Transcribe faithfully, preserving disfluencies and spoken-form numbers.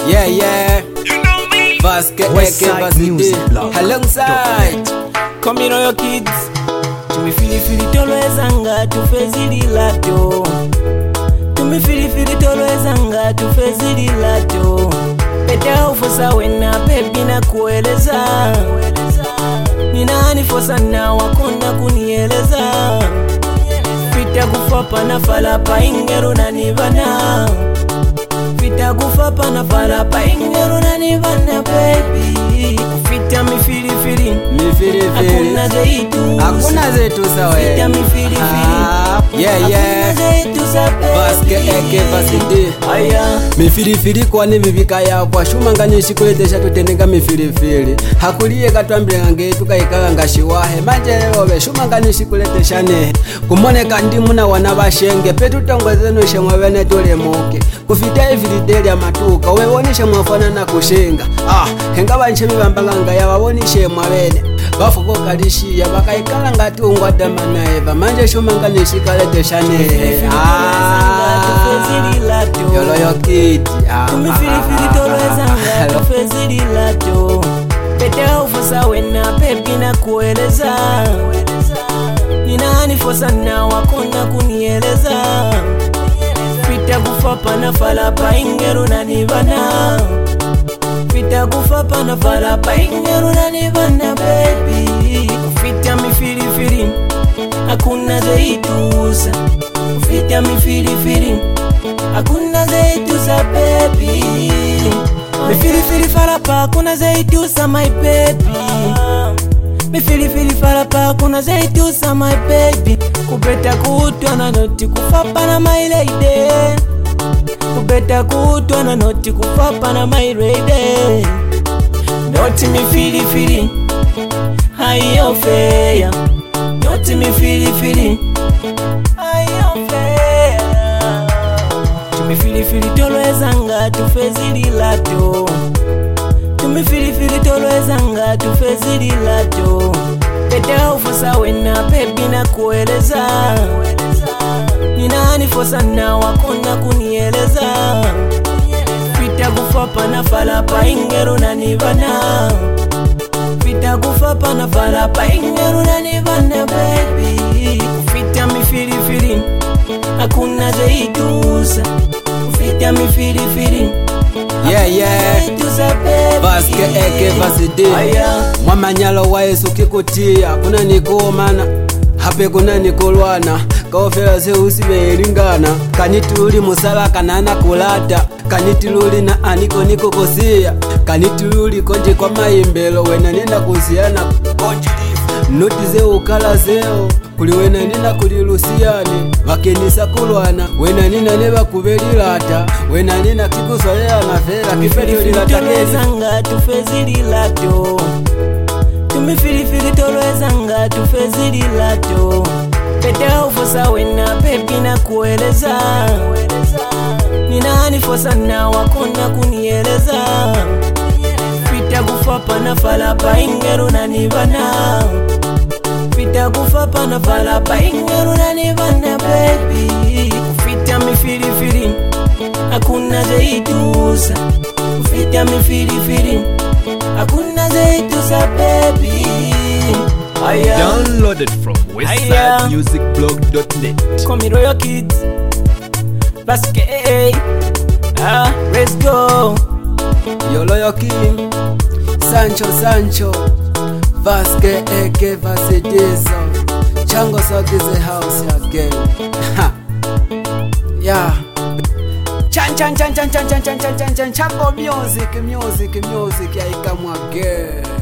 Yeah, yeah. You know me. Vasque Westside Music Blog. Alongside Come in on your kids. Tumi fili fili tolo ezanga tufezili lato. Tumi fili fili tolo ezanga tufezili lato. Beta ufosa wena baby na kueleza. Nina anifosa na wakona kunieleza. Fita kufapa na falapa ingeru na nivana. Fita kufapa na falapa ingeru na nivana baby. Fita mi fili fili mi fili fili Hakuna zetu Hakuna zetu sawe Fita mi fili fili ah, yeah yeah Hakuna zetu za baby Vasque eke vasidi Aya mifilifili kwani vivika yakwa shumanganishi kuletesha tutenenga mifilifili hakuliye katwambile nge tukaikala ngashiwahe manje lelobe shumanganishi kuletesha nehe kumoneka ndimu na wana bashenge petu tongozenu shemwe bene tulemoke kufita ivilideli ya matuka wewonishe mwafana na kushinga ah henga banchemi bambanga ya wawonishe mwabene bafuko kalishiya bakaikala ngati ungwadama na eva manje shumanganishi kaletesha nehe ah yolo yokiti Tumi fili fili tolo ezanga tufezili lato Pete ufosa wena baby na kueleza Nina anifosa na wakona kunieleza Fita kufapa na falapa ingeru na nivana Fita kufapa na falapa ingeru na nivana baby Fita mi fili fili Hakuna zeitusa Fita mi fili fili Hakuna zetu za baby Mi fili fili falapa Hakuna zetu za my baby Mi fili fili falapa Hakuna zetu za my baby Kubeta kutwa na noti kufapa na my lady Kubeta kutwa na noti kufapa na my lady Noti mi fili fili Hayo fair Noti mi fili fili Hayo fair Tumi fili fili tolo ezanga tufezili lato Tumi fili fili tolo ezanga tufezili lato Peta ufosa wena baby na kueleza Nina anifosa na wakona kunieleza Fita kufapa na falapa ingeru na nivana Fita kufapa na falapa ingeru na nivana baby Fita mi fili fili Hakuna zeitusa Fita mi fili fili yeah yeah Vasque eke vasidi mwamanyalo wa Yesu kikutia kuna nikomana hape kuna nikolwana kaofela zeusi beelingana kanituli musala kanana kulata kanitululi na aniko niko kosia kanitululi konje kwa maimbelo wena nenda kuziana konjilifu noti zeo ukala zeo kuli wena nina kulilusiani wakenisa kulwana wena nina neba kubelilata wena nina kikuswalea na fela kifetu lilatakezanga tufezili lato Tumi fili fili tolo ezanga tufezili lato Pete ufosa wena baby na kueleza Nina anifosa na wakona kunieleza Fita kufapa na falapa ingeru na nivana Fita kufapa na falapa ingeru na nivana baby Fita mi fili fili Hakuna zeitusa Fita mi fili fili Hakuna zetu za baby Aya Downloaded from westside music blog dot net. Come in Royal Kids Vasque Ah, let's go Yolo yo king Sancho Sancho Vasque eke vasidizo Chango South is the house again ha. Yeah Chan chan chan chan chan chan chan chan chan Chango music music music ya ikamu again